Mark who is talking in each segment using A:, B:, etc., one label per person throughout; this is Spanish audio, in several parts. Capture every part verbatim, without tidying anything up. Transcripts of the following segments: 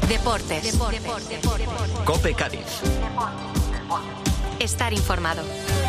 A: Deportes. Deportes. Deportes. Deportes.
B: COPE Cádiz.
A: Estar informado.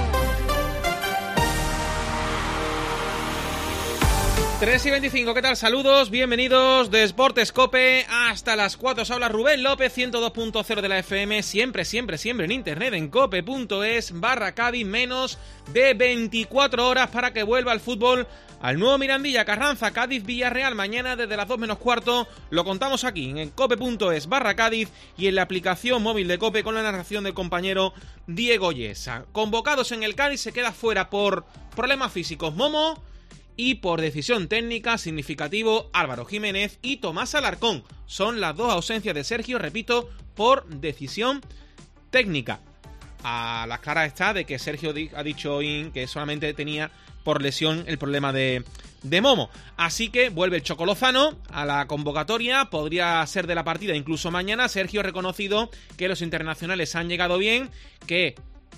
C: tres y veinticinco, ¿qué tal? Saludos, bienvenidos de Deportes COPE hasta las cuatro. Os habla Rubén López, ciento dos punto cero de la F M, siempre, siempre, siempre en internet, en cope punto es barra Cádiz, menos de veinticuatro horas para que vuelva el fútbol al nuevo Mirandilla, Carranza, Cádiz, Villarreal, mañana desde las dos menos cuarto. Lo contamos aquí en cope punto es barra Cádiz y en la aplicación móvil de COPE con la narración del compañero Diego Yesa. Convocados en el Cádiz, se queda fuera por problemas físicos Momo y por decisión técnica significativo Álvaro Jiménez y Tomás Alarcón. Son las dos ausencias de Sergio, repito, por decisión técnica. A las claras está de que Sergio ha dicho hoy que solamente tenía por lesión el problema de, de Momo. Así que vuelve el Choco Lozano a la convocatoria, podría ser de la partida incluso mañana. Sergio ha reconocido que los internacionales han llegado bien, que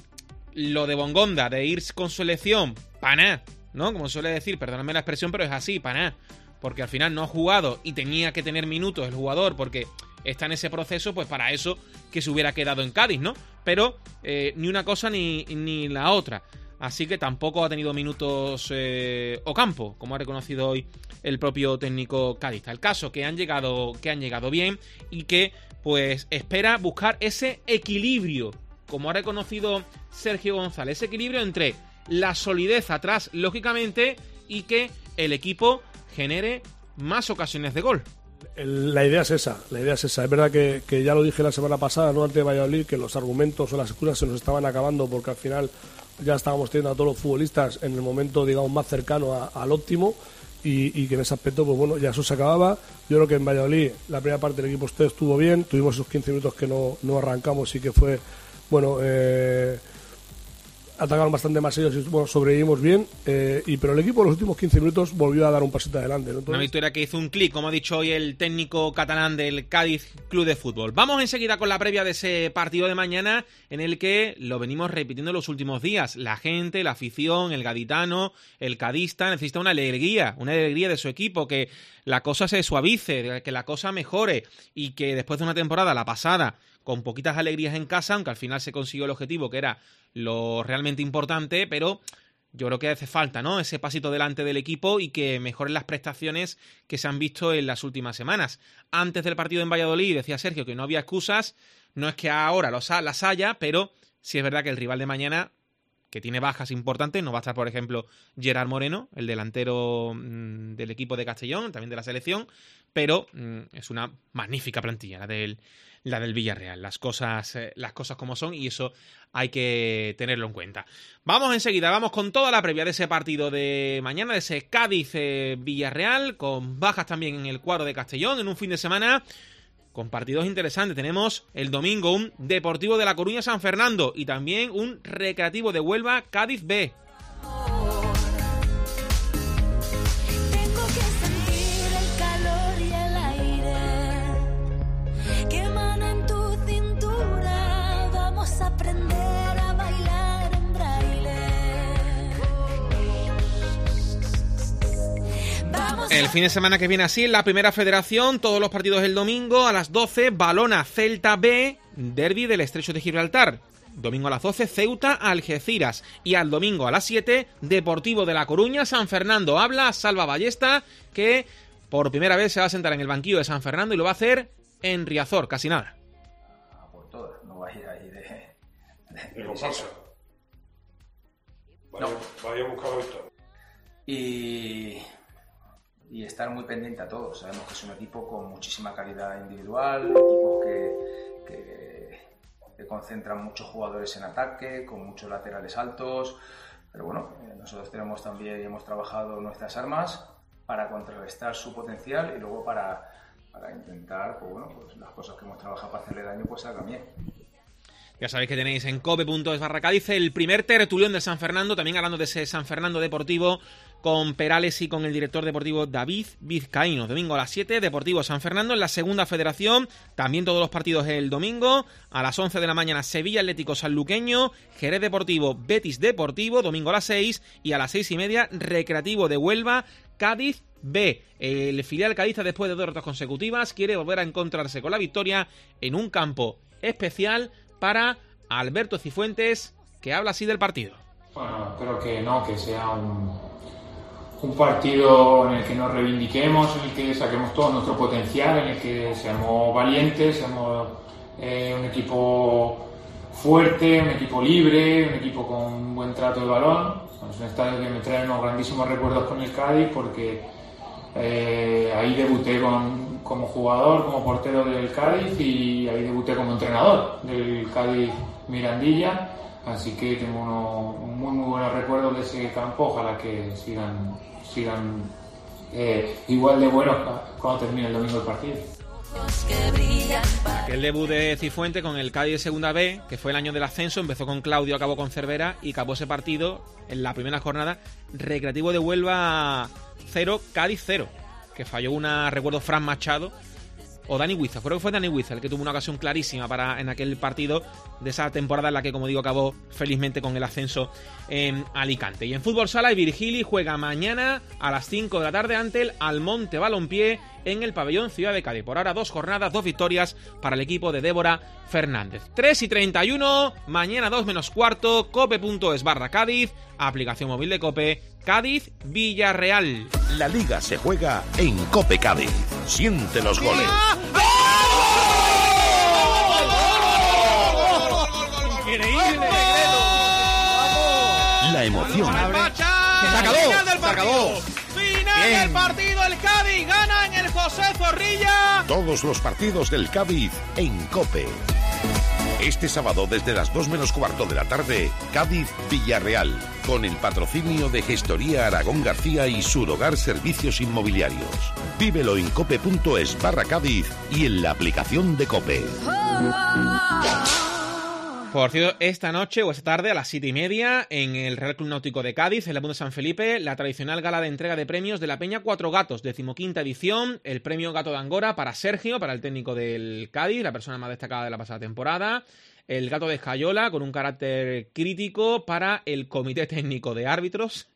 C: lo de Bongonda, de ir con su selección, paná, ¿no? Como suele decir, perdóname la expresión, pero es así, paná. Porque al final no ha jugado y tenía que tener minutos el jugador porque está en ese proceso, pues para eso que se hubiera quedado en Cádiz, ¿no? Pero eh, ni una cosa ni, ni la otra. Así que tampoco ha tenido minutos eh, Ocampo, como ha reconocido hoy el propio técnico cadista. El caso que han llegado, que han llegado bien y que pues espera buscar ese equilibrio, como ha reconocido Sergio González, ese equilibrio entre la solidez atrás, lógicamente, y que el equipo genere más ocasiones de gol.
D: La idea es esa, la idea es esa. Es verdad que, que ya lo dije la semana pasada, no antes de Valladolid, que los argumentos o las excusas se nos estaban acabando porque al final ya estábamos teniendo a todos los futbolistas en el momento, digamos, más cercano a, al óptimo y, y que en ese aspecto, pues bueno, ya eso se acababa. Yo creo que en Valladolid la primera parte del equipo estuvo bien, tuvimos esos quince minutos que no, no arrancamos y que fue, bueno, eh... atacaron bastante más ellos y bueno, sobrevivimos bien, eh, y pero el equipo en los últimos quince minutos volvió a dar un pasito adelante, ¿no? Entonces...
C: Una victoria que hizo un clic, como ha dicho hoy el técnico catalán del Cádiz Club de Fútbol. Vamos enseguida con la previa de ese partido de mañana, en el que lo venimos repitiendo en los últimos días. La gente, la afición, el gaditano, el cadista necesita una alegría, una alegría de su equipo, que la cosa se suavice, que la cosa mejore y que después de una temporada, la pasada, con poquitas alegrías en casa, aunque al final se consiguió el objetivo que era lo realmente importante, pero yo creo que hace falta, ¿no? Ese pasito delante del equipo y que mejoren las prestaciones que se han visto en las últimas semanas. Antes del partido en Valladolid decía Sergio que no había excusas, no es que ahora los, las haya, pero sí es verdad que el rival de mañana, que tiene bajas importantes, no va a estar, por ejemplo, Gerard Moreno, el delantero mmm, del equipo de Castellón, también de la selección, pero mmm, es una magnífica plantilla la del, la del Villarreal, las cosas, eh, las cosas como son, y eso hay que tenerlo en cuenta. Vamos enseguida, vamos con toda la previa de ese partido de mañana, de ese Cádiz-Villarreal, eh, con bajas también en el cuadro de Castellón, en un fin de semana con partidos interesantes. Tenemos el domingo un Deportivo de La Coruña San Fernando y también un Recreativo de Huelva Cádiz B. El fin de semana que viene así, en la Primera Federación, todos los partidos el domingo a las doce, Balona Celta B, Derbi del Estrecho de Gibraltar. Domingo a las doce, Ceuta Algeciras. Y al domingo a las siete, Deportivo de La Coruña San Fernando. Habla Salva Ballesta, que por primera vez se va a sentar en el banquillo de San Fernando y lo va a hacer en Riazor, casi nada.
E: Ah, por todo, no va a ir ahí de...
F: De, de comparsa. Vaya,
E: No.
F: vaya a buscar a Víctor.
E: Y... y estar muy pendiente a todos. Sabemos que es un equipo con muchísima calidad individual, equipos que, que, que concentran muchos jugadores en ataque, con muchos laterales altos, pero bueno, eh, nosotros tenemos también y hemos trabajado nuestras armas para contrarrestar su potencial y luego para, para intentar, pues bueno, pues las cosas que hemos trabajado para hacerle daño pues salgan bien.
C: Ya sabéis que tenéis en cope punto es barra Cádiz el primer tertulión de San Fernando, también hablando de ese San Fernando Deportivo con Perales y con el director deportivo David Vizcaíno. Domingo a las siete, Deportivo San Fernando en la Segunda Federación, también todos los partidos el domingo. A las once de la mañana Sevilla Atlético Sanluqueño, Jerez Deportivo Betis Deportivo, domingo a las seis, y a las seis y media Recreativo de Huelva Cádiz B. El filial cadista, después de dos derrotas consecutivas, quiere volver a encontrarse con la victoria en un campo especial para Alberto Cifuentes, que habla así del partido.
B: Bueno, creo que no, que sea un, un partido en el que nos reivindiquemos, en el que saquemos todo nuestro potencial, en el que seamos valientes, seamos eh, un equipo fuerte, un equipo libre, un equipo con un buen trato de balón. Es un estadio que me trae unos grandísimos recuerdos con el Cádiz, porque eh, ahí debuté con, como jugador, como portero del Cádiz, y ahí debuté como entrenador del Cádiz Mirandilla. Así que tengo unos muy muy buenos recuerdos de ese campo. Ojalá que sigan sigan eh, igual de buenos cuando termine el domingo el partido.
C: Aquel debut de Cifuentes con el Cádiz de Segunda B, que fue el año del ascenso, empezó con Claudio, acabó con Cervera y acabó ese partido en la primera jornada. Recreativo de Huelva cero, Cádiz cero, que falló una, recuerdo, Fran Machado o Dani Huiza, creo que fue Dani Huiza el que tuvo una ocasión clarísima para en aquel partido de esa temporada en la que, como digo, acabó felizmente con el ascenso en Alicante. Y en fútbol sala, el Virgili juega mañana a las cinco de la tarde ante el Almonte Balompié en el pabellón Ciudad de Cádiz. Por ahora dos jornadas, dos victorias para el equipo de Débora Fernández. tres y treinta y uno, mañana dos menos cuarto, cope.es barra Cádiz, aplicación móvil de Cope, Cádiz Villarreal.
G: La Liga se juega en Cope Cádiz. Siente los goles.
C: ¡Increíble!
G: La emoción.
C: Se
G: acabó, se acabó.
C: Final del partido, el Cádiz gana en el José Zorrilla.
G: Todos los partidos del Cádiz en Cope. Este sábado desde las dos menos cuarto de la tarde, Cádiz Villarreal, con el patrocinio de Gestoría Aragón García y Surhogar Servicios Inmobiliarios. Vívelo en cope.es barra Cádiz y en la aplicación de Cope.
C: Por cierto, esta noche o esta tarde a las siete y media en el Real Club Náutico de Cádiz, en la Punta San Felipe, la tradicional gala de entrega de premios de la Peña Cuatro Gatos, decimoquinta edición, el premio Gato de Angora para Sergio, para el técnico del Cádiz, la persona más destacada de la pasada temporada, el Gato de Escayola con un carácter crítico para el Comité Técnico de Árbitros,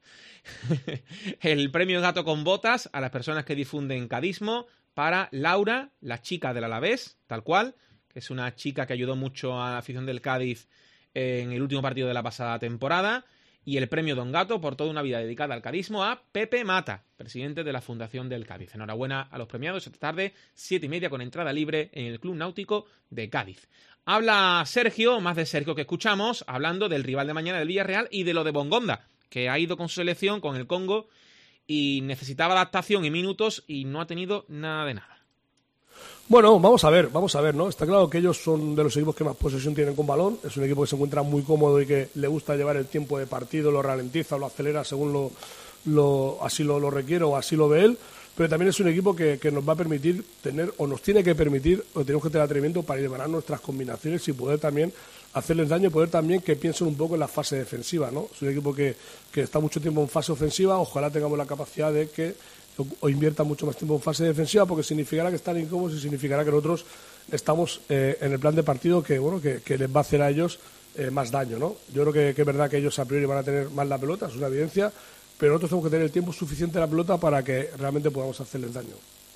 C: el premio Gato con Botas a las personas que difunden cadismo para Laura, la chica del Alavés, tal cual, que es una chica que ayudó mucho a la afición del Cádiz en el último partido de la pasada temporada, y el premio Don Gato por toda una vida dedicada al cadismo a Pepe Mata, presidente de la Fundación del Cádiz. Enhorabuena a los premiados. Esta tarde, siete y media, con entrada libre en el Club Náutico de Cádiz. Habla Sergio, más de Sergio que escuchamos, hablando del rival de mañana del Villarreal y de lo de Bongonda, que ha ido con su selección, con el Congo, y necesitaba adaptación y minutos y no ha tenido nada de nada.
D: Bueno, vamos a ver, vamos a ver, ¿no? Está claro que ellos son de los equipos que más posesión tienen con balón. Es un equipo que se encuentra muy cómodo y que le gusta llevar el tiempo de partido, lo ralentiza, lo acelera según lo, lo así lo, lo requiere o así lo ve él. Pero también es un equipo que, que nos va a permitir tener, o nos tiene que permitir, o tenemos que tener atrevimiento para llevar nuestras combinaciones y poder también hacerles daño y poder también que piensen un poco en la fase defensiva, ¿no? Es un equipo que, que está mucho tiempo en fase ofensiva. Ojalá tengamos la capacidad de que o invierta mucho más tiempo en fase defensiva, porque significará que están incómodos y significará que nosotros estamos eh, en el plan de partido que bueno que, que les va a hacer a ellos eh, más daño, ¿no? Yo creo que, que es verdad que ellos a priori van a tener más la pelota, es una evidencia, pero nosotros tenemos que tener el tiempo suficiente en la pelota para que realmente podamos hacerles daño.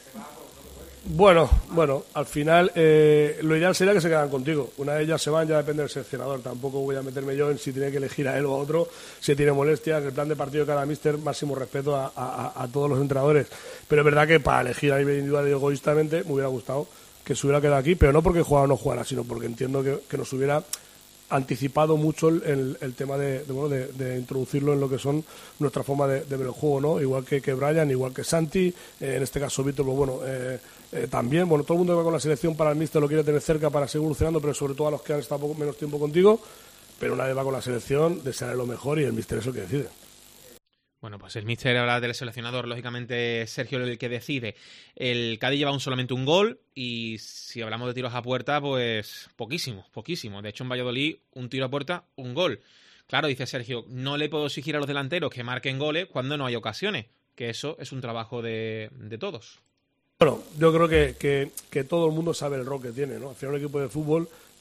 D: Bueno, bueno, al final eh, lo ideal sería que se quedan contigo. Una de ellas se van, ya depende del seleccionador. Tampoco voy a meterme yo en si tiene que elegir a él o a otro, si tiene molestias. El plan de partido de cada míster, máximo respeto a, a, a todos los entrenadores. Pero es verdad que para elegir a nivel individual y egoístamente me hubiera gustado que se hubiera quedado aquí, pero no porque jugara o no jugara, sino porque entiendo que, que nos hubiera anticipado mucho el, el, el tema de, de, bueno, de, de introducirlo en lo que son nuestra forma de, de ver el juego, ¿no? Igual que, que Brian, igual que Santi, eh, en este caso Víctor, pues bueno, eh, eh, también, bueno, todo el mundo que va con la selección para el míster lo quiere tener cerca para seguir evolucionando, pero sobre todo a los que han estado poco menos tiempo contigo, pero una vez va con la selección, desearle lo mejor y el míster es el que decide.
C: Bueno, pues el míster habla del seleccionador, lógicamente Sergio es el que decide. El Cádiz lleva un, solamente un gol y si hablamos de tiros a puerta, pues poquísimo, poquísimo. De hecho, en Valladolid, un tiro a puerta, un gol. Claro, dice Sergio, no le puedo exigir a los delanteros que marquen goles cuando no hay ocasiones, que eso es un trabajo de, de todos.
D: Bueno, yo creo que, que, que todo el mundo sabe el rol que tiene, ¿no? Al final, un equipo de fútbol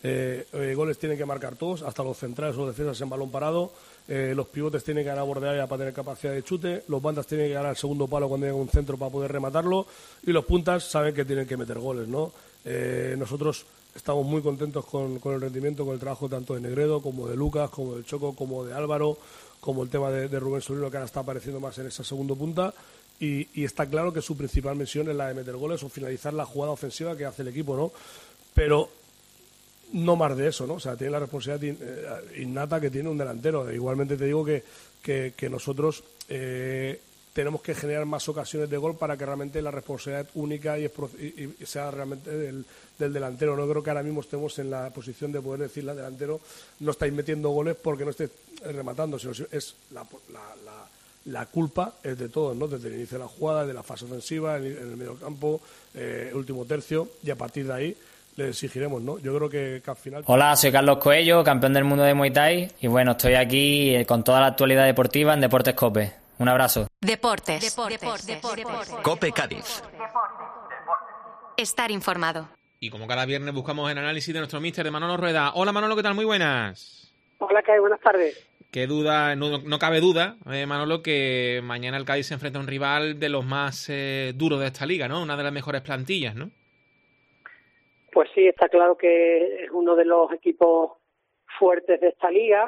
D: Eh, eh, goles tienen que marcar todos, hasta los centrales o defensas en balón parado. Eh, los pivotes tienen que ganar borde área para tener capacidad de chute. Los bandas tienen que ganar el segundo palo cuando llega un centro para poder rematarlo. Y los puntas saben que tienen que meter goles, ¿no? Eh, nosotros estamos muy contentos con, con el rendimiento, con el trabajo tanto de Negredo como de Lucas, como del Choco, como de Álvaro, como el tema de, de Rubén Solino, que ahora está apareciendo más en esa segunda punta. Y, y está claro que su principal misión es la de meter goles o finalizar la jugada ofensiva que hace el equipo, ¿no? Pero no más de eso, ¿no? O sea, tiene la responsabilidad innata que tiene un delantero. Igualmente te digo que, que, que nosotros eh, tenemos que generar más ocasiones de gol para que realmente la responsabilidad única y, y, y sea realmente del, del delantero. No creo que ahora mismo estemos en la posición de poder decirle al delantero no estáis metiendo goles porque no estéis rematando, sino es la, la, la, la culpa es de todos, ¿no? Desde el inicio de la jugada, de la fase ofensiva, en el, en el medio campo, eh, el último tercio, y a partir de ahí le exigiremos, ¿no? Yo creo que, que al final...
H: Hola, soy Carlos Coello, campeón del mundo de Muay Thai, y bueno, estoy aquí con toda la actualidad deportiva en Deportes Cope. Un abrazo.
A: Deportes. Deportes. Deportes. Deportes.
I: Cope Cádiz.
A: Estar informado.
C: Y como cada viernes buscamos el análisis de nuestro míster de Manolo Rueda. Hola Manolo, ¿qué tal? Muy buenas.
J: Hola, Kai, buenas tardes.
C: Qué duda, no, no cabe duda, eh, Manolo, que mañana el Cádiz se enfrenta a un rival de los más eh, duros de esta liga, ¿no? Una de las mejores plantillas, ¿no?
J: Pues sí, está claro que es uno de los equipos fuertes de esta liga,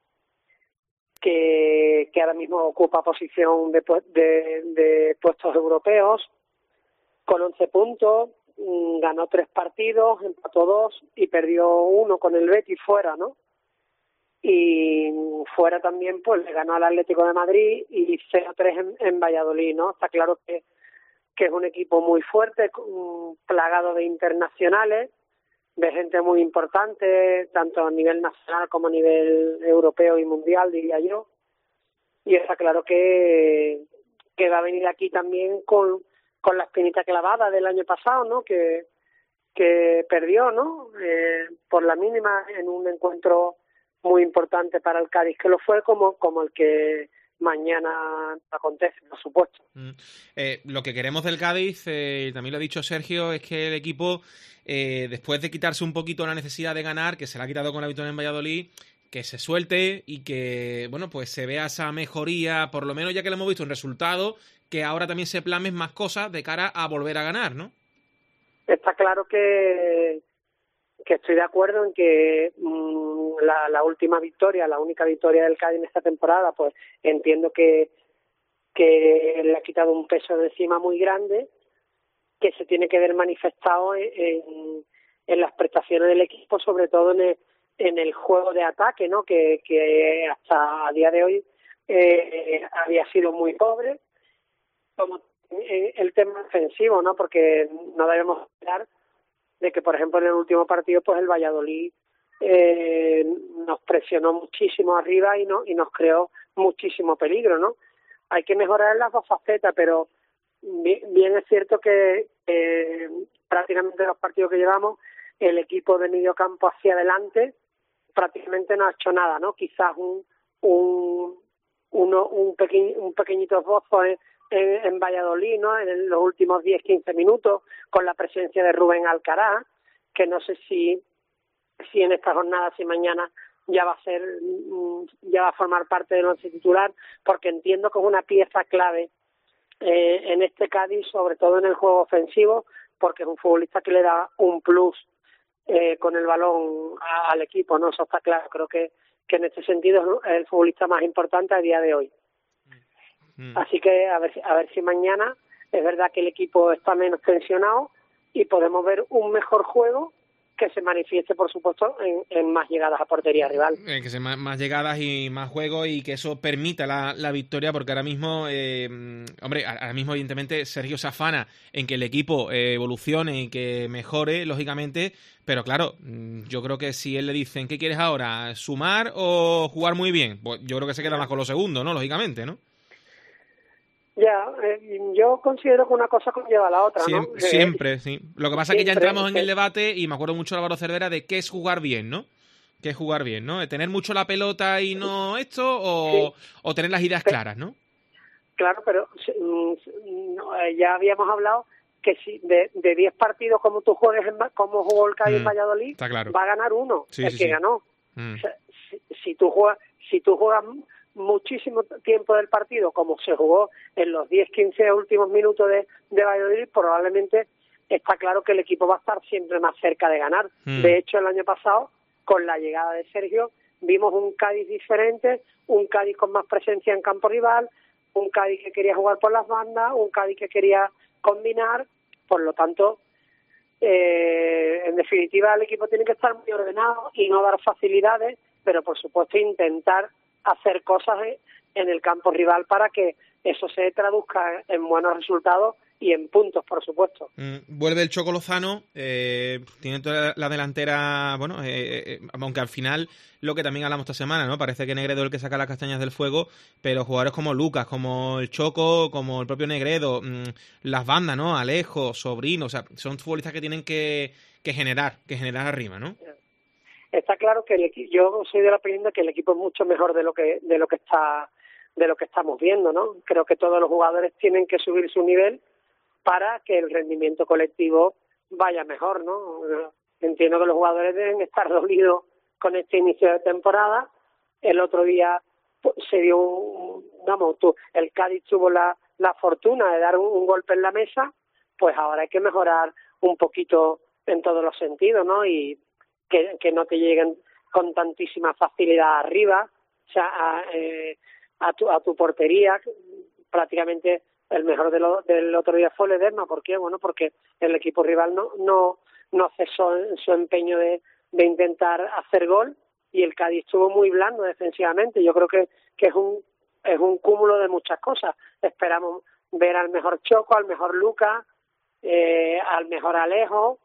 J: que, que ahora mismo ocupa posición de, de, de puestos europeos, con once puntos, ganó tres partidos, empató dos y perdió uno con el Betis fuera, ¿no? Y fuera también pues le ganó al Atlético de Madrid y cero tres en, en Valladolid, ¿no? Está claro que que es un equipo muy fuerte, plagado de internacionales, de gente muy importante, tanto a nivel nacional como a nivel europeo y mundial, diría yo. Y está claro que, que va a venir aquí también con, con la espinita clavada del año pasado, ¿no? Que, que perdió, ¿no? Eh, por la mínima en un encuentro muy importante para el Cádiz, que lo fue como, como el que mañana acontece, por supuesto.
C: Mm. Eh, lo que queremos del Cádiz, eh, también lo ha dicho Sergio, es que el equipo, eh, después de quitarse un poquito la necesidad de ganar, que se la ha quitado con la victoria en Valladolid, que se suelte y que, bueno, pues se vea esa mejoría, por lo menos ya que lo hemos visto en resultado, que ahora también se plamen más cosas de cara a volver a ganar, ¿no?
J: Está claro que que estoy de acuerdo en que mmm, la, la última victoria, la única victoria del Cádiz en esta temporada, pues entiendo que, que le ha quitado un peso de encima muy grande, que se tiene que ver manifestado en, en, en las prestaciones del equipo, sobre todo en el, en el juego de ataque, ¿no? Que, que hasta a día de hoy eh, había sido muy pobre, como el tema ofensivo, ¿no? Porque no debemos esperar de que, por ejemplo, en el último partido, pues el Valladolid eh, nos presionó muchísimo arriba y, no, y nos creó muchísimo peligro, ¿no? Hay que mejorar en las dos facetas, pero bien, bien es cierto que eh, prácticamente los partidos que llevamos, el equipo de medio campo hacia adelante prácticamente no ha hecho nada, ¿no? Quizás un un uno, un, pequeñ, un pequeñito esbozo en, en, en Valladolid, ¿no? En los últimos diez quince minutos, con la presencia de Rubén Alcaraz, que no sé si si en esta jornada, si mañana ya va a ser, ya va a formar parte del once titular, porque entiendo que es una pieza clave eh, en este Cádiz, sobre todo en el juego ofensivo, porque es un futbolista que le da un plus eh, con el balón a, al equipo, ¿no? Eso está claro. Creo que que en este sentido es el futbolista más importante a día de hoy. Mm. Así que a ver, a ver si mañana es verdad que el equipo está menos tensionado y podemos ver un mejor juego que se manifieste, por supuesto, en, en más llegadas a portería rival.
C: Eh, que sean más, más llegadas y más juego y que eso permita la, la victoria, porque ahora mismo, eh, hombre, ahora mismo evidentemente Sergio se afana en que el equipo eh, evolucione y que mejore, lógicamente, pero claro, yo creo que si él le dicen, ¿qué quieres ahora? ¿Sumar o jugar muy bien? Pues yo creo que se queda más con lo segundo, ¿no? Lógicamente, ¿no?
J: Ya, eh, yo considero que una cosa conlleva a la otra,
C: Siem-
J: ¿no?
C: Siempre,
J: eh,
C: sí. Lo que pasa
J: siempre,
C: es que ya entramos en
J: sí.
C: el debate y me acuerdo mucho de Álvaro Cervera de qué es jugar bien, ¿no? ¿Qué es jugar bien, no? ¿Tener mucho la pelota y no esto o, sí. o tener las ideas claras, no?
J: Claro, pero ya habíamos hablado que si de, de diez partidos como tú juegues, en, como jugó el Cádiz
C: Mm,
J: en Valladolid,
C: claro.
J: va a ganar uno,
C: Sí,
J: el
C: sí,
J: que
C: sí.
J: ganó.
C: Mm.
J: O sea, si, si tú juegas, si tú juegas muchísimo tiempo del partido, como se jugó en los diez quince últimos minutos de, de Valladolid, probablemente está claro que el equipo va a estar siempre más cerca de ganar.
C: Mm.
J: De hecho, el año pasado, con la llegada de Sergio, vimos un Cádiz diferente, un Cádiz con más presencia en campo rival, un Cádiz que quería jugar por las bandas, un Cádiz que quería combinar. Por lo tanto, eh, en definitiva, el equipo tiene que estar muy ordenado y no dar facilidades, pero por supuesto intentar hacer cosas en el campo rival para que eso se traduzca en buenos resultados y en puntos, por supuesto.
C: Mm, vuelve el Choco Lozano, eh, tiene toda la delantera, bueno, eh, eh, aunque al final, lo que también hablamos esta semana, ¿no? Parece que Negredo es el que saca las castañas del fuego, pero jugadores como Lucas, como el Choco, como el propio Negredo, mmm, las bandas, ¿no? Alejo, Sobrino, o sea, son futbolistas que tienen que, que generar, que generar arriba, ¿no?
J: Está claro que el equipo, yo soy de la opinión de que el equipo es mucho mejor de lo que de lo que está de lo que estamos viendo, ¿no? Creo que todos los jugadores tienen que subir su nivel para que el rendimiento colectivo vaya mejor, ¿no? Entiendo que los jugadores deben estar dolidos con este inicio de temporada. El otro día pues, se dio un, vamos, tú, el Cádiz tuvo la, la fortuna de dar un, un golpe en la mesa, pues ahora hay que mejorar un poquito en todos los sentidos, ¿no? Y que, que no te lleguen con tantísima facilidad arriba, o sea, a, eh, a, tu, a tu portería, prácticamente. El mejor de lo, del otro día fue Ledesma. ¿Por qué? Bueno, porque el equipo rival no no no cesó en su empeño de, de intentar hacer gol y el Cádiz estuvo muy blando defensivamente. Yo creo que, que es un es un cúmulo de muchas cosas. Esperamos ver al mejor Choco, al mejor Lucas, eh, al mejor Alejo,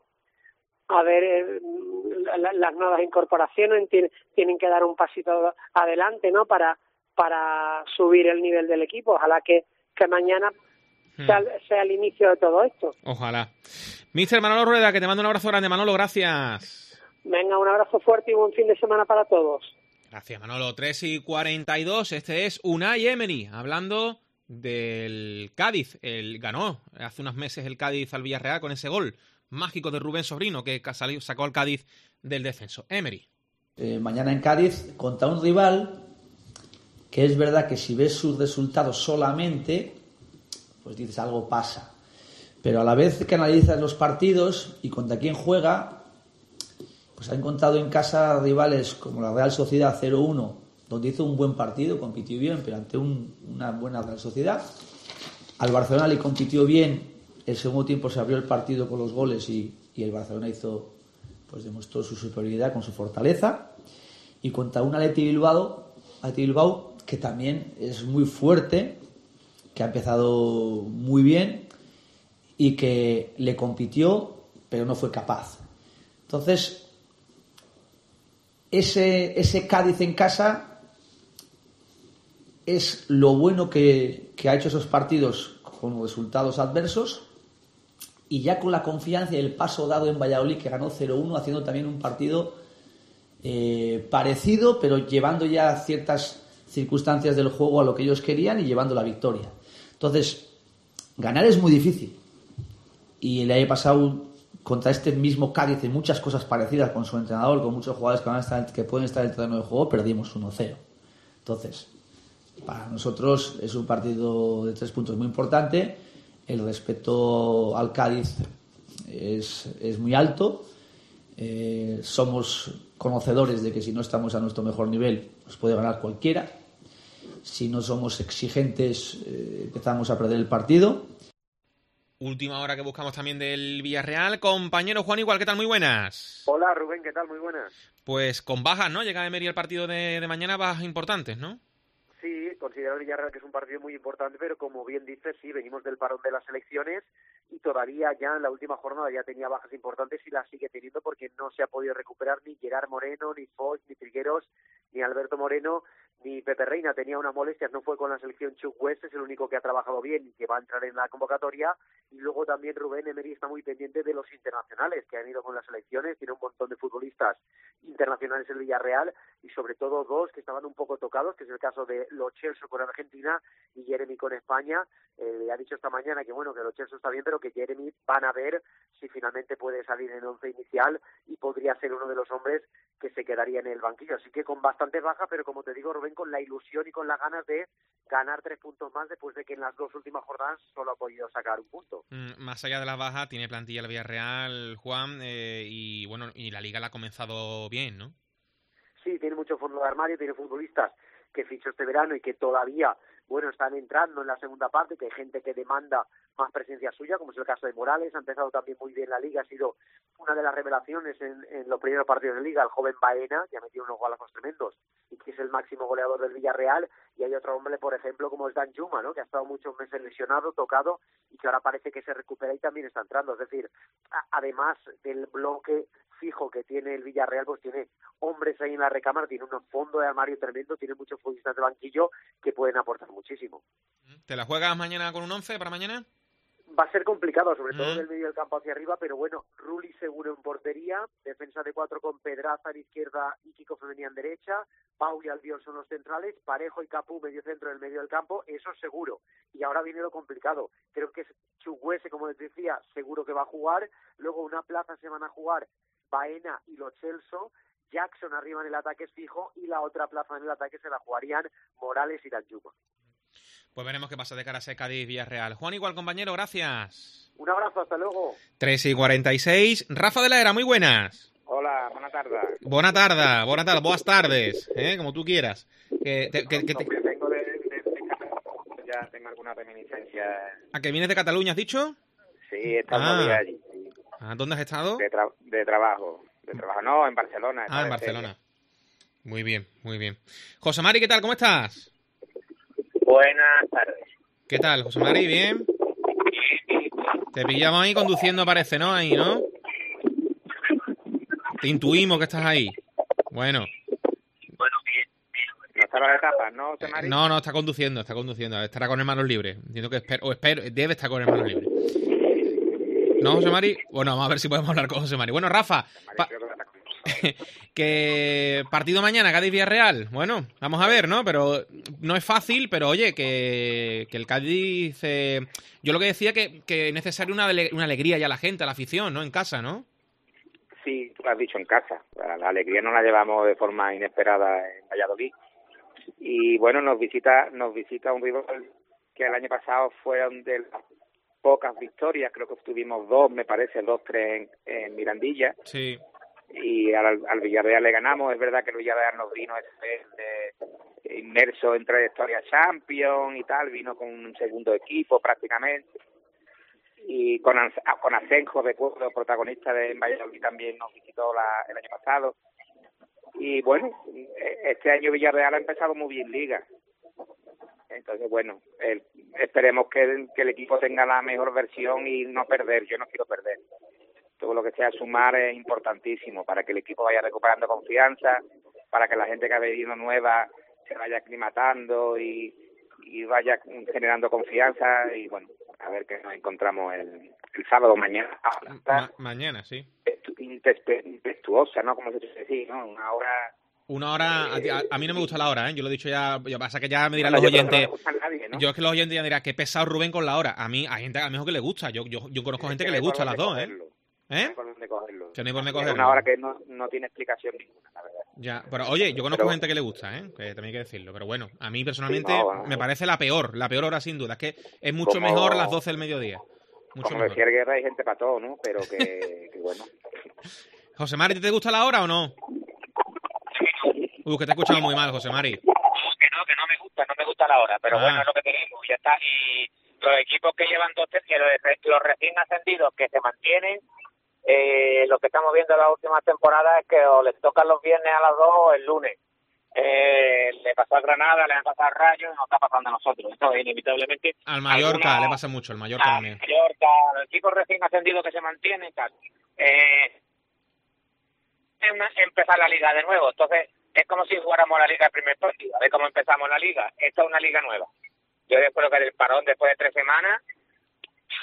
J: a ver eh, la, las nuevas incorporaciones tienen, tienen que dar un pasito adelante, ¿no? Para para subir el nivel del equipo. Ojalá que que mañana sea, sea el inicio de todo esto.
C: Ojalá. Mister Manolo Rueda, que te mando un abrazo grande. Manolo, gracias.
J: Venga, un abrazo fuerte y buen fin de semana para todos.
C: Gracias, Manolo. tres y cuarenta y dos. Este es Unai Emery, hablando del Cádiz. El ganó hace unos meses el Cádiz al Villarreal con ese gol mágico de Rubén Sobrino que salió, sacó al Cádiz del descenso. Emery.
I: Eh, mañana en Cádiz contra un rival que es verdad que si ves sus resultados solamente, pues dices algo pasa. Pero a la vez que analizas los partidos y contra quién juega, pues ha encontrado en casa rivales como la Real Sociedad cero uno, donde hizo un buen partido, compitió bien, pero ante un, una buena Real Sociedad. Al Barcelona le compitió bien, el segundo tiempo se abrió el partido con los goles y, y el Barcelona hizo, pues demostró su superioridad con su fortaleza. Y contra un Athletic Bilbao, Athletic Bilbao que también es muy fuerte, que ha empezado muy bien y que le compitió, pero no fue capaz. Entonces, ese, ese Cádiz en casa es lo bueno que, que ha hecho esos partidos con resultados adversos y ya con la confianza y el paso dado en Valladolid, que ganó cero uno, haciendo también un partido eh, parecido, pero llevando ya ciertas circunstancias del juego a lo que ellos querían y llevando la victoria. Entonces, ganar es muy difícil. Y le haya pasado contra este mismo Cádiz en muchas cosas parecidas con su entrenador, con muchos jugadores que, van a estar, que pueden estar en el terreno de juego, perdimos uno cero. Entonces, para nosotros es un partido de tres puntos muy importante. El respeto al Cádiz es, es muy alto. Eh, somos conocedores de que si no estamos a nuestro mejor nivel nos puede ganar cualquiera. Si no somos exigentes eh, empezamos a perder el partido.
C: Última hora que buscamos también del Villarreal. Compañero Juan Igual, ¿qué tal? Muy buenas.
K: Hola Rubén, ¿qué tal? Muy buenas.
C: Pues con bajas, ¿no? Llega Emery al partido de, de mañana, bajas importantes, ¿no?
K: Sí, considero el Villarreal que es un partido muy importante, pero como bien dices, sí, venimos del parón de las elecciones y todavía ya en la última jornada ya tenía bajas importantes y las sigue teniendo porque no se ha podido recuperar ni Gerard Moreno, ni Foix, ni Trigueros, ni Alberto Moreno, ni Pepe Reina. Tenía una molestia, no fue con la selección. Chuck West es el único que ha trabajado bien y que va a entrar en la convocatoria. Y luego también Rubén Emery está muy pendiente de los internacionales que han ido con las selecciones. Tiene un montón de futbolistas internacionales el Villarreal y sobre todo dos que estaban un poco tocados, que es el caso de Lo Celso con Argentina y Jeremy con España. Eh, ha dicho esta mañana que bueno, que Lo Celso está bien, pero que Jeremy van a ver si finalmente puede salir en el once inicial y podría ser uno de los hombres que se quedaría en el banquillo. Así que con bastante baja, pero como te digo, Rubén, con la ilusión y con las ganas de ganar tres puntos más después de que en las dos últimas jornadas solo ha podido sacar un punto.
C: Mm, más allá de la baja, tiene plantilla el Villarreal, Juan, eh, y bueno, y la Liga la ha comenzado bien, ¿no?
K: Sí, tiene mucho fondo de armario, tiene futbolistas que fichó este verano y que todavía, bueno, están entrando en la segunda parte, que hay gente que demanda más presencia suya, como es el caso de Morales. Ha empezado también muy bien la Liga, ha sido una de las revelaciones en, en los primeros partidos de Liga, el joven Baena, que ha metido unos golazos tremendos y que es el máximo goleador del Villarreal. Y hay otro hombre, por ejemplo, como es Danjuma, ¿no?, que ha estado muchos meses lesionado, tocado, y que ahora parece que se recupera y también está entrando. Es decir, a, además del bloque fijo que tiene el Villarreal, pues tiene hombres ahí en la recámara, tiene un fondo de armario tremendo, tiene muchos futbolistas de banquillo que pueden aportar muchísimo.
C: ¿Te la juegas mañana con un once para mañana?
K: Va a ser complicado, sobre todo
C: Mm.
K: del medio del campo hacia arriba, pero bueno, Rulli seguro en portería, defensa de cuatro con Pedraza en izquierda y Kiko Femení en derecha, Pau y Albiol son los centrales, Parejo y Capú medio centro en el medio del campo, eso seguro. Y ahora viene lo complicado, creo que es Chukwueze, como les decía, seguro que va a jugar, luego una plaza se van a jugar Baena y Lo Celso, Jackson arriba en el ataque es fijo y la otra plaza en el ataque se la jugarían Morales y Danjuma.
C: Pues veremos qué pasa de cara a ese Cádiz-Villarreal. Juan, igual compañero, gracias.
K: Un abrazo, hasta luego.
C: tres y cuarenta y seis. Rafa de la Era, muy buenas.
L: Hola, buenas tardes.
C: Buena tarde, buena tarde, buenas tardes, ¿eh? Como tú quieras. Que, te, que, que te...
L: Vengo de, de, de Cataluña, ya tengo alguna reminiscencia.
C: ¿A que vienes de Cataluña, has dicho?
L: Sí, estamos
C: Ah.
L: allí. Sí.
C: Ah, ¿dónde has estado?
L: De, tra de trabajo. De trabajo, no, en Barcelona.
C: Ah, en Barcelona. Muy bien, muy bien. José Mari, ¿qué tal? ¿Cómo estás?
M: Buenas tardes.
C: ¿Qué tal, José Mari? ¿Bien? Te pillamos ahí conduciendo, parece, ¿no? Ahí, ¿no? Te intuimos que estás ahí. Bueno.
L: No está las etapas, ¿no, José Mari?
C: No, no, está conduciendo, está conduciendo. Estará con hermanos libres. Entiendo que espero, o espero, debe estar con hermanos libres. ¿No, José Mari? Bueno, vamos a ver si podemos hablar con José Mari. Bueno, Rafa, pa- que partido mañana, Cádiz-Villarreal. Bueno, vamos a ver, ¿no? Pero no es fácil, pero oye, que, que el Cádiz... Eh, yo lo que decía que, que es necesario una, ale- una alegría ya a la gente, a la afición, ¿no? En casa, ¿no?
L: Sí, tú lo has dicho, en casa. La alegría no la llevamos de forma inesperada en Valladolid. Y bueno, nos visita nos visita un rival que el año pasado fueron de las pocas victorias, creo que tuvimos dos, me parece, dos, tres en, en Mirandilla.
C: Sí.
L: Y al, al Villarreal le ganamos. Es verdad que el Villarreal nos vino este, de, inmerso en trayectoria Champions y tal, vino con un segundo equipo prácticamente. Y con, con Asenjo, recuerdo, protagonista de Valladolid, también nos visitó la, el año pasado. Y bueno, este año Villarreal ha empezado muy bien Liga. Entonces, bueno, el, esperemos que el, que el equipo tenga la mejor versión y no perder. Yo no quiero perder. Todo lo que sea sumar es importantísimo para que el equipo vaya recuperando confianza, para que la gente que ha venido nueva se vaya aclimatando y, y vaya generando confianza. Y bueno, a ver qué nos encontramos el, el sábado mañana.
C: Ma- mañana, sí.
L: Impetuosa, ¿no? Como se dice así, ¿no? Una hora...
C: Una hora, a, ti- a- a mí no me gusta la hora, ¿eh? Yo lo he dicho ya, ya pasa que ya me dirán
L: Bueno,
C: los
L: yo creo que
C: oyentes.
L: no le gusta a nadie, ¿no?
C: Yo es que los oyentes ya dirán que pesado Rubén con la hora. A mí, hay gente a lo mejor que le gusta. Yo, yo, yo conozco gente que le gusta las dos, ¿eh?
L: No hay
C: ¿Eh?
L: por dónde cogerlo.
C: Que no hay por dónde
L: Es
C: cogerlo.
L: una hora que no, no tiene explicación ninguna, la verdad.
C: Ya, pero oye, yo conozco
L: Pero-
C: gente que le gusta, ¿eh? Que también hay que decirlo. Pero bueno, a mí personalmente
L: Sí, no, bueno.
C: me parece la peor, la peor hora sin duda. Es que es mucho
L: Como-
C: mejor a las doce del mediodía. Mucho
L: Como
C: mejor.
L: decía el Guerra, hay gente para todo, ¿no? Pero que, que bueno.
C: José Mari, ¿te gusta la hora o no? Uy, que te he escuchado muy mal, José Mari.
M: Que no, que no me gusta, no me gusta la hora, pero
C: Ah.
M: bueno, es lo que tenemos, ya está. Y los equipos que llevan dos tercios, los, los recién ascendidos que se mantienen, eh, lo que estamos viendo en las últimas temporadas es que o les tocan los viernes a las dos o el lunes. Eh, le pasó a Granada, le ha pasado a Rayo y nos está pasando a nosotros. Esto es inevitablemente.
C: Al Mallorca
M: alguna-
C: le pasa mucho, al Mallorca
M: a
C: también.
M: Mallorca, los equipos recién ascendidos que se mantienen, tal. Eh, em- empezar la liga de nuevo. Entonces, es como si jugáramos la liga de primer partido. A ver cómo empezamos la liga. Esta es una liga nueva. Yo después que el parón después de tres semanas,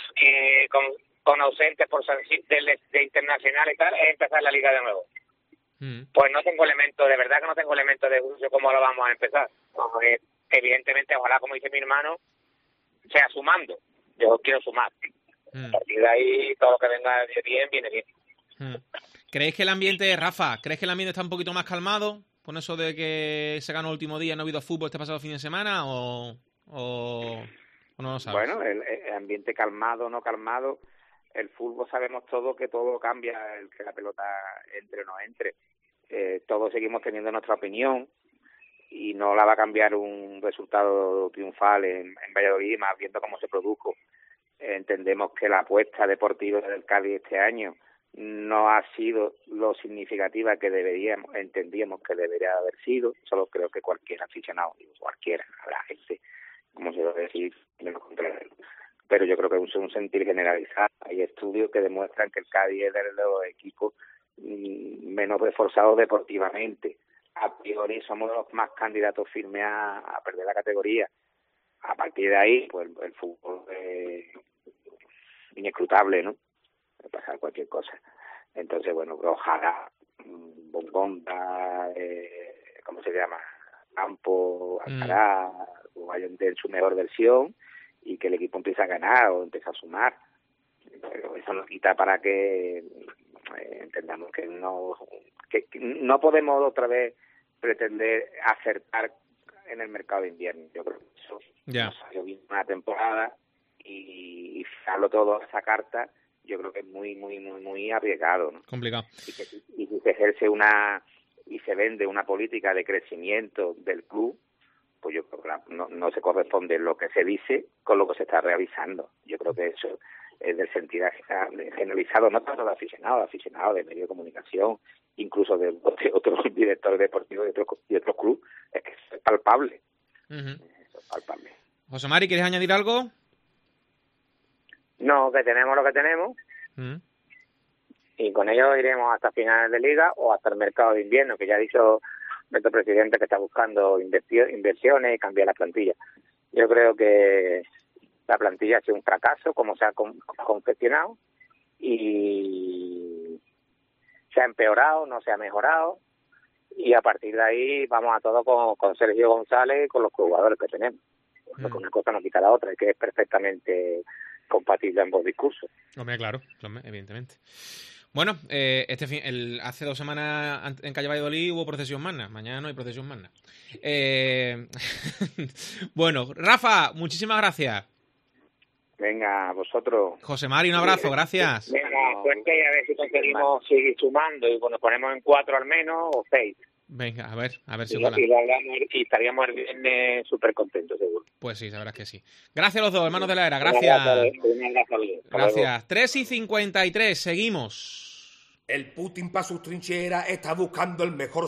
M: eh, con, con ausentes por sanci- de, de internacional y tal, es empezar la liga de nuevo. mm. pues no tengo elementos, de verdad que no tengo elementos de juicio cómo lo vamos a empezar. Porque evidentemente, ojalá, como dice mi hermano, sea sumando. Yo quiero sumar. Mm. A partir de ahí, todo lo que venga de bien, viene bien.
C: Mm. ¿Creéis que el ambiente, Rafa, crees que el ambiente está un poquito más calmado con eso de que se ganó el último día, no ha habido fútbol este pasado fin de semana o, o, o no lo sabes?
L: Bueno, el, el ambiente calmado, no calmado, el fútbol sabemos todos que todo cambia, el que la pelota entre o no entre. Eh, todos seguimos teniendo nuestra opinión y no la va a cambiar un resultado triunfal en, en Valladolid, más viendo cómo se produjo. Eh, entendemos que la apuesta deportiva del Cádiz este año no ha sido lo significativa que deberíamos, entendíamos que debería haber sido. Solo creo que cualquier aficionado, digo, cualquiera, habrá gente, como se debe decir, menos contrario. Pero yo creo que es un sentir generalizado. Hay estudios que demuestran que el Cádiz es de los equipos menos reforzados deportivamente. A priori somos los más candidatos firmes a, a perder la categoría. A partir de ahí, pues el, el fútbol es inescrutable, ¿no? Puede pasar cualquier cosa. Entonces, bueno, ojalá Bongonda, eh, ¿cómo se llama? Campo, Alcaraz, mm. vayan en su mejor versión y que el equipo empiece a ganar o empiece a sumar. Pero eso no quita para que eh, entendamos que no que, que no podemos otra vez pretender acertar en el mercado de invierno. Yo creo que eso
C: yeah.
L: nos salió bien una temporada y, y fijarlo todo a esa carta, yo creo que es muy, muy, muy, muy arriesgado, ¿no?
C: Complicado.
L: Y que y si se ejerce una y se vende una política de crecimiento del club, pues yo creo que la, no, no se corresponde lo que se dice con lo que se está realizando. Yo creo que eso es del sentido generalizado, no tanto de aficionados, de aficionados, de medios de comunicación, incluso de, de otros directores deportivos de otros de otros clubes, es que es palpable.
C: Uh-huh.
L: Eso es palpable.
C: José Mari, ¿quieres añadir algo?
M: No, que tenemos lo que tenemos.
C: Uh-huh.
M: Y con ello iremos hasta finales de liga o hasta el mercado de invierno, que ya ha dicho nuestro presidente que está buscando inversiones y cambiar la plantilla. Yo creo que la plantilla ha sido un fracaso, como se ha con, confeccionado, y se ha empeorado, no se ha mejorado, y a partir de ahí vamos a todo con, con Sergio González y con los jugadores que tenemos. Mm. Una cosa no quita la otra, es que es perfectamente compatible ambos discursos.
C: Hombre, claro, evidentemente. Bueno, eh, este fin, el, hace dos semanas en Calle Valladolid hubo procesión magna. Mañana no hay procesión magna. Eh, bueno, Rafa, muchísimas gracias.
L: Venga, vosotros.
C: José Mari, un abrazo, gracias.
M: Venga, suerte y a ver si conseguimos seguir sumando y nos ponemos en cuatro al menos o seis.
C: Venga, a ver, a ver si
M: y, y, hablamos, y estaríamos el viernes súper contentos, seguro.
C: Pues sí, la verdad es que sí. Gracias a los dos, hermanos de la era, gracias. Gracias. tres y cincuenta y tres, seguimos.
N: El Putin para sus trincheras está buscando el mejor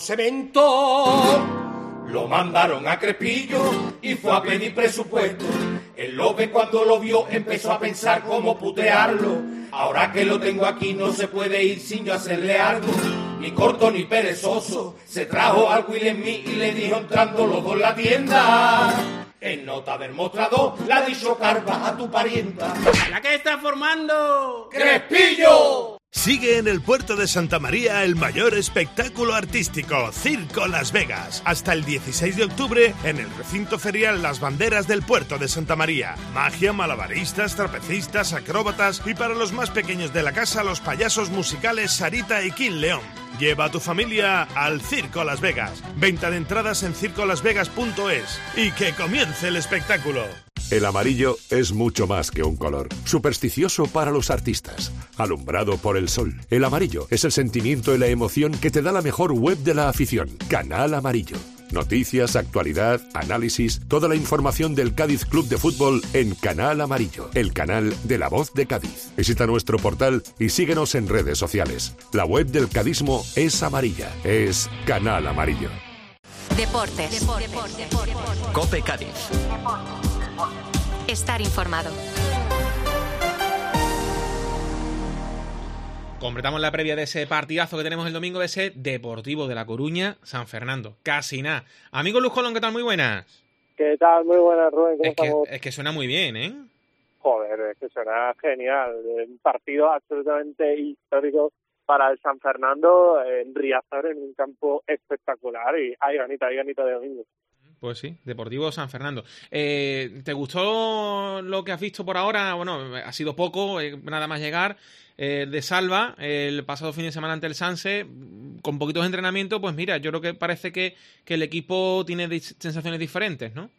N: cemento. Lo mandaron a Crespillo y fue a pedir presupuesto. El Lope cuando lo vio empezó a pensar cómo putearlo. Ahora que lo tengo aquí no se puede ir sin yo hacerle algo. Ni corto ni perezoso. Se trajo al Will Smith y le dijo entrando los dos en la tienda. En nota del mostrador le ha dicho Carva a tu parienta.
O: ¿La que está formando?
N: ¡Crespillo!
P: Sigue en el puerto de Santa María el mayor espectáculo artístico, Circo Las Vegas. Hasta el dieciséis de octubre en el recinto ferial Las Banderas del puerto de Santa María. Magia, malabaristas, trapecistas, acróbatas y para los más pequeños de la casa los payasos musicales Sarita y King León. Lleva a tu familia al Circo Las Vegas. Venta de entradas en circo las vegas punto es. Y que comience el espectáculo.
Q: El amarillo es mucho más que un color. Supersticioso para los artistas. Alumbrado por el sol. El amarillo es el sentimiento y la emoción que te da la mejor web de la afición. Canal Amarillo. Noticias, actualidad, análisis, toda la información del Cádiz Club de Fútbol en Canal Amarillo, el canal de La Voz de Cádiz. Visita nuestro portal y síguenos en redes sociales. La web del cadismo es amarilla, es Canal Amarillo.
A: Deportes. Deportes. Deportes.
R: COPE Cádiz.
A: Estar informado.
C: Completamos la previa de ese partidazo que tenemos el domingo, de ese Deportivo de La Coruña, San Fernando. Casi nada. Amigo Luz Colón, ¿qué tal? Muy buenas.
S: ¿Qué tal? Muy buenas, Rubén. ¿Cómo
C: es, que,
S: estamos?
C: es que suena muy bien, ¿eh?
S: Joder, es que suena genial. Un partido absolutamente histórico para el San Fernando en Riazor, en un campo espectacular, y hay ganita, hay ganita de domingo.
C: Pues sí, Deportivo San Fernando. Eh, ¿Te gustó lo que has visto por ahora? Bueno, ha sido poco, eh, nada más llegar, eh, de Salva, el pasado fin de semana ante el Sanse, con poquitos entrenamientos, pues mira, yo creo que parece que, que el equipo tiene dis- sensaciones diferentes, ¿no?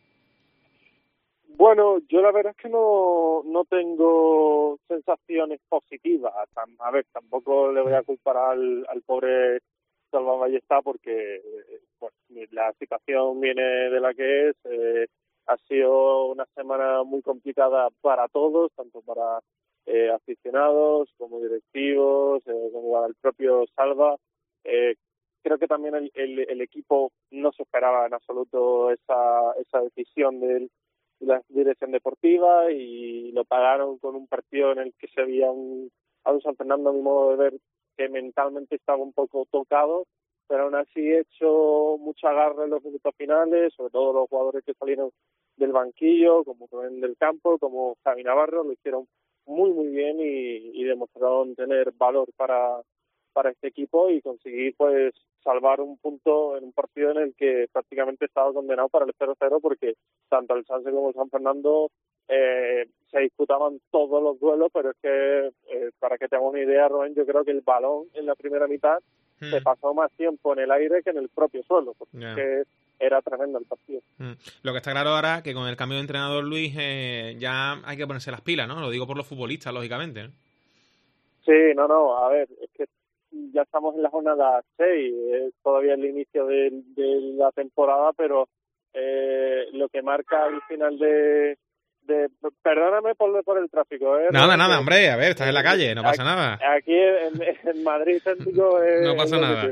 S: Bueno, yo la verdad es que no, no tengo sensaciones positivas. A ver, tampoco le voy a culpar al, al pobre Salva Ballesta porque bueno, la situación viene de la que es. Eh, ha sido una semana muy complicada para todos, tanto para eh, aficionados como directivos, eh, como para el propio Salva. Eh, creo que también el, el, el equipo no se esperaba en absoluto esa, esa decisión del la dirección deportiva y lo pagaron con un partido en el que se veía un, a un San Fernando, a mi modo de ver, que mentalmente estaba un poco tocado, pero aún así hecho mucha garra en los minutos finales, sobre todo los jugadores que salieron del banquillo, como Rubén del Campo, como Javi Navarro, lo hicieron muy muy bien y, y demostraron tener valor para, para este equipo y conseguir pues salvar un punto en un partido en el que prácticamente estaba condenado para el cero cero porque tanto el Sanse como el San Fernando eh, se disputaban todos los duelos, pero es que eh, para que te hagas una idea, Rubén, yo creo que el balón en la primera mitad mm. se pasó más tiempo en el aire que en el propio suelo, porque yeah. es que era tremendo el partido.
C: Mm. Lo que está claro ahora que con el cambio de entrenador, Luis, eh, ya hay que ponerse las pilas, ¿no? Lo digo por los futbolistas, lógicamente, ¿no?
S: Sí, no, no, a ver, es que ya estamos en la jornada seis, es todavía el inicio de, de la temporada, pero eh, lo que marca el final de, de perdóname por, por el tráfico, ¿eh?
C: Nada, nada, hombre, a ver, estás en la calle, no pasa
S: aquí,
C: nada.
S: Aquí en, en Madrid céntrico eh,
C: no pasa nada.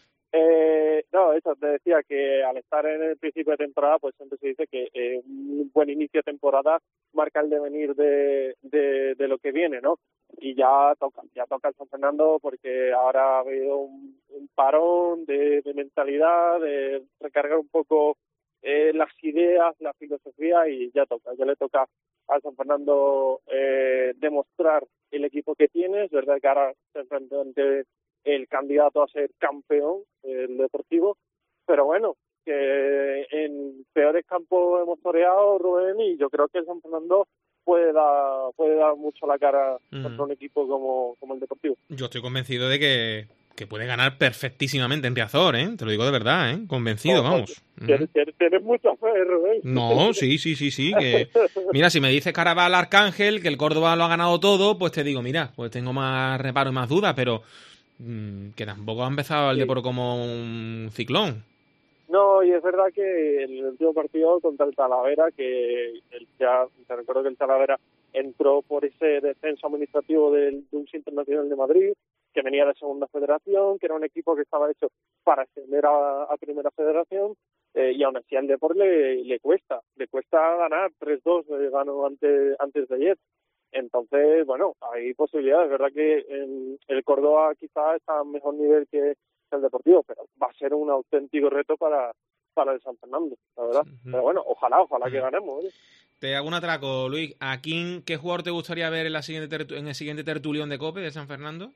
S: Eh, no, eso, te decía que al estar en el principio de temporada, pues siempre se dice que eh, un buen inicio de temporada marca el devenir de, de, de lo que viene, ¿no? Y ya toca, ya toca el San Fernando porque ahora ha habido un, un parón de, de mentalidad, de recargar un poco eh, las ideas, la filosofía y ya toca, ya le toca al San Fernando eh, demostrar el equipo que tiene. Es verdad que ahora se enfrenta ante el candidato a ser campeón, el Deportivo, pero bueno, que en peores campos hemos toreado, Rubén, y yo creo que el San Fernando puede dar, puede dar mucho la cara mm. contra un equipo como, como el Deportivo.
C: Yo estoy convencido de que, que puede ganar perfectísimamente en Riazor, ¿eh? Te lo digo de verdad, ¿eh? Convencido, no, vamos.
S: Tienes, tienes, tienes mucha fe, Rubén.
C: No, sí, sí, sí, sí. Que... Mira, si me dices que ahora va al Arcángel, que el Córdoba lo ha ganado todo, pues te digo, mira, pues tengo más reparo y más dudas, pero que tampoco ha empezado el sí. Depor como un ciclón.
S: No, y es verdad que el último partido contra el Talavera, que el, ya te recuerdo que el Talavera entró por ese descenso administrativo del Dulce Internacional de Madrid, que venía de Segunda Federación, que era un equipo que estaba hecho para ascender a, a Primera Federación, eh, y aún así al Depor le, le cuesta, le cuesta ganar tres dos, eh, ganó antes, antes de ayer. Entonces, bueno, hay posibilidades. Es verdad que en el Córdoba quizás está a mejor nivel que el Deportivo, pero va a ser un auténtico reto para, para el San Fernando, la verdad. Uh-huh. Pero bueno, ojalá, ojalá uh-huh. que ganemos, ¿eh?
C: Te hago un atraco, Luis. ¿A quién, qué jugador te gustaría ver en, la siguiente tertu- en el siguiente tertulión de COPE de San Fernando?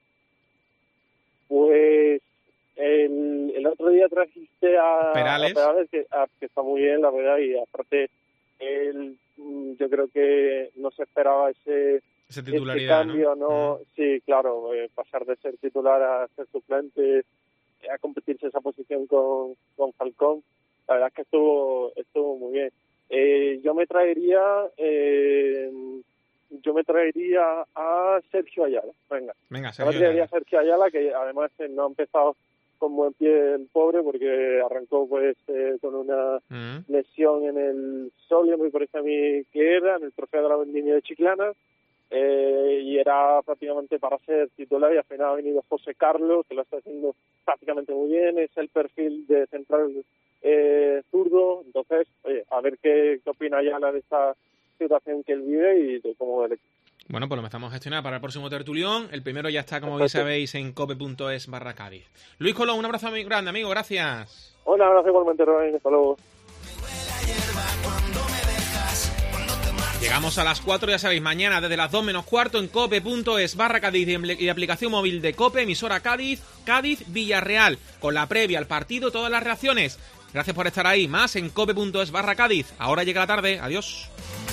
S: Pues el, el otro día trajiste a
C: Perales,
S: a Perales que, a, que está muy bien, la verdad, y aparte él, yo creo que no se esperaba ese,
C: ese titularidad,
S: ese cambio, ¿no? ¿no? Uh-huh. Sí, claro, eh, pasar de ser titular a ser suplente, a competirse esa posición con, con Falcón, la verdad es que estuvo estuvo muy bien. Eh, yo me traería eh, yo me traería a Sergio Ayala, venga,
C: venga Sergio
S: yo me traería
C: Ayala.
S: a Sergio Ayala, que además eh, no ha empezado con buen pie el pobre, porque arrancó pues eh, con una uh-huh. lesión en el solio, me parece a mí que era, en el trofeo de la Vendimia de Chiclana, eh, y era prácticamente para ser titular, y al final ha venido José Carlos, que lo está haciendo prácticamente muy bien, es el perfil de central eh, zurdo. Entonces, oye, a ver qué, qué opina Ayala de esta situación que él vive y de cómo el equipo.
C: Bueno, pues lo empezamos a gestionar para el próximo tertulión. El primero ya está, como bien sabéis, en cope.es barra Cádiz. Luis Colón, un abrazo muy grande, amigo. Gracias.
S: Un abrazo igualmente, Rubén. Hasta luego.
C: Llegamos a las cuatro, ya sabéis, mañana desde las dos menos cuarto en cope.es barra Cádiz y aplicación móvil de Cope, emisora Cádiz, Cádiz Villarreal, con la previa al partido, todas las reacciones. Gracias por estar ahí, más en cope.es barra Cádiz. Ahora llega la tarde, adiós.